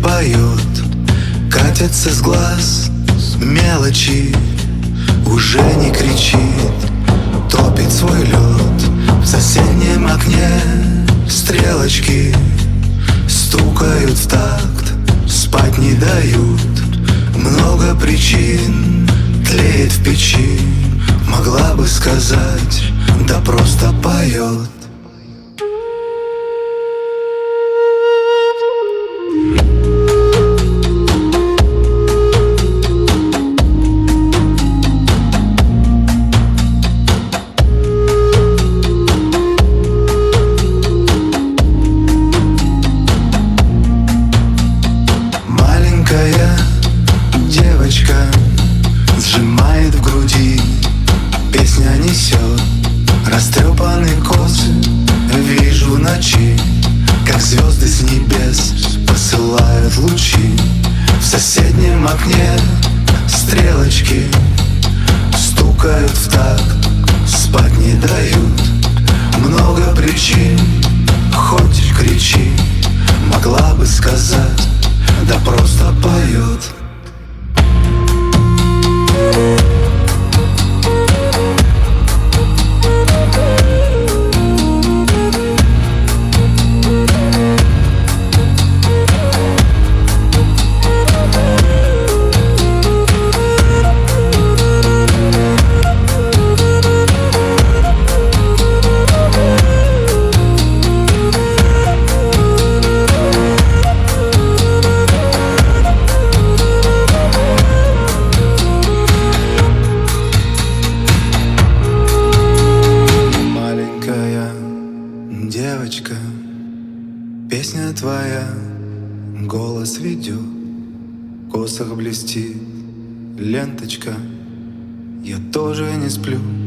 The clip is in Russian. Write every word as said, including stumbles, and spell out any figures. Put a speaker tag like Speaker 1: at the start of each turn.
Speaker 1: поет, катятся с глаз мелочи, уже не кричит, топит свой лед. В соседнем окне стрелочки стукают в такт, спать не дают. Много причин тлеет в печи, могла бы сказать, да просто поет. Маленькая девочка сжимает в груди, песня несет растрепанные косы. Вижу в ночи, как звезды с небес посылают лучи. В соседнем окне стрелочки стукают в такт, спать не дают. Много причин, хоть кричи, могла бы сказать, да просто поет. Девочка, песня твоя, голос ведет, в косах блестит ленточка. Я тоже не сплю.